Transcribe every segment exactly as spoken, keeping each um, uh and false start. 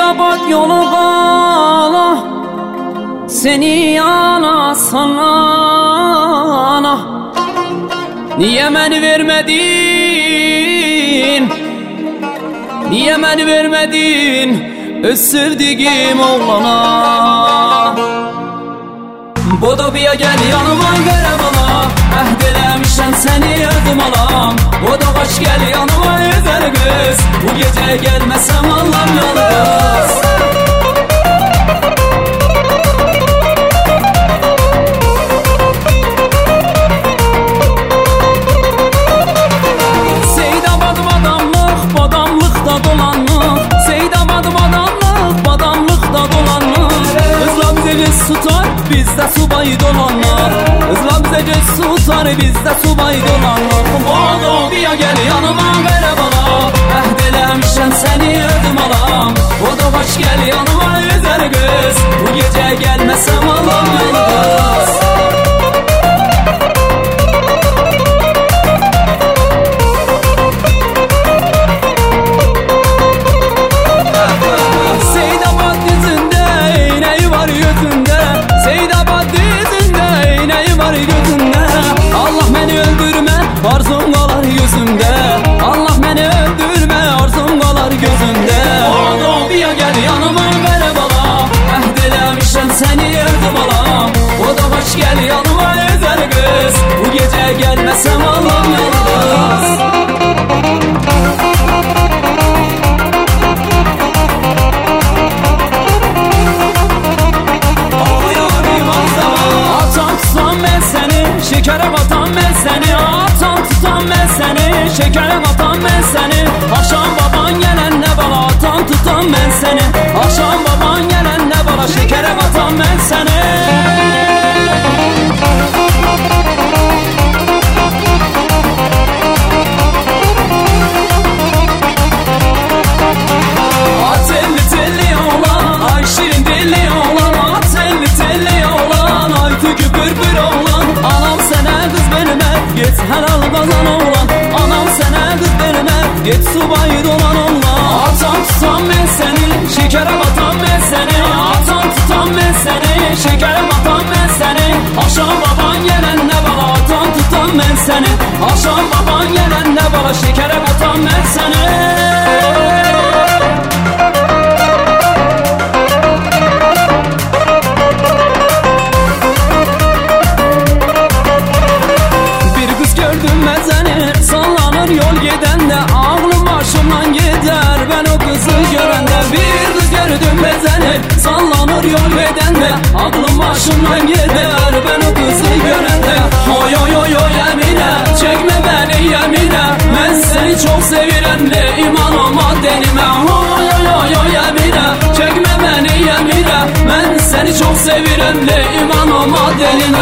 Seydabad yolu qala, seni yana sana. Niye beni vermedin? Niye beni vermedin öz sevdiğim oğlana? Bodobiya gel yanıma vere bana, əhd eləmişəm seni öldüm alam. Bodobaş gel yanıma güzel kız, bu gece gelmesem Allah'ım yalnız. Seydabad badamlıq, badamlıqda dolanlıq. Seydabad badamlıq, badamlıqda dolanlıq. Kızla bize göz tutar, bizde subay dolanlar. Kızla bize göz tutar, bizde subay dolanlar. Bodobiya gel yanıma vere bana, əhd eləmişəm seni öldüm alam. Bodobaş gel yanıma güzel kız, bu gece gelmesem Allah'ım yalnız. Arzum qalar gözümdə, Allah məni öldürmə, arzum qalar gözümdə. Bodobiya gəl yanıma vərə bala, əhd eləmişəm səni öldüm alam. Bodobaş gəl yanıma özəl qız, bu gecə gəlməsəm Allah'ım yalnız. Atam tutam mən səni, şəkərə qatan mən səni. Şekere katan ben seni, akşam baban gelen ne bala. Atan tutan ben seni, akşam baban gelen ne bala. Şekere katan ben seni. At elli telli oğlan, ay şirin dilli oğlan. At elli telli oğlan, ay tükü pırpır oğlan. Anam sana kız benime, git helal kazan oğlan. Git subay dolan onunla. Atan tutan ben seni, şekere batan ben seni. Atan tutan ben seni, şekere batan ben seni. Akşam baban gelen ne bala, atan tutan ben seni. Akşam baban gelen ne bala, şekere batan ben seni. Bir kız gördüm ben seni, sallanır yol giden de. Başımdan gider ben o kızı görende. Bir kız gördüm ben seni, sallanır yol bedende. Aklım başımdan gider ben o kızı görende. Oy oy oy oy Emine, çekme beni yemine. Ben seni çok seviren de iman olma denime. Oy oy oy oy Emine, çekme beni yemine. Ben seni çok seviren de iman olma denime.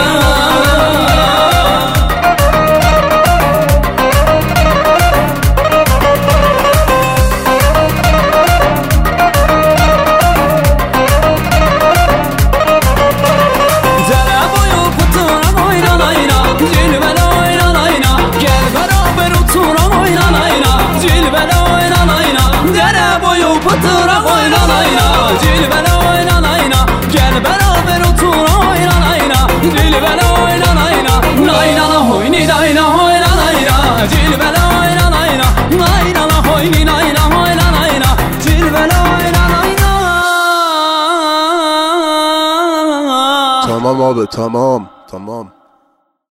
Pıtıra oynan ayna, cilvele oynan ayna. Gel beraber otur oynan ayna, cilvele oynan ayna. Naynana hoyni dayna oynan ayna, cilvele oynan ayna. Naynana hoyni dayna oynan ayna, cilvele oynan ayna. Tamam abi, tamam, tamam.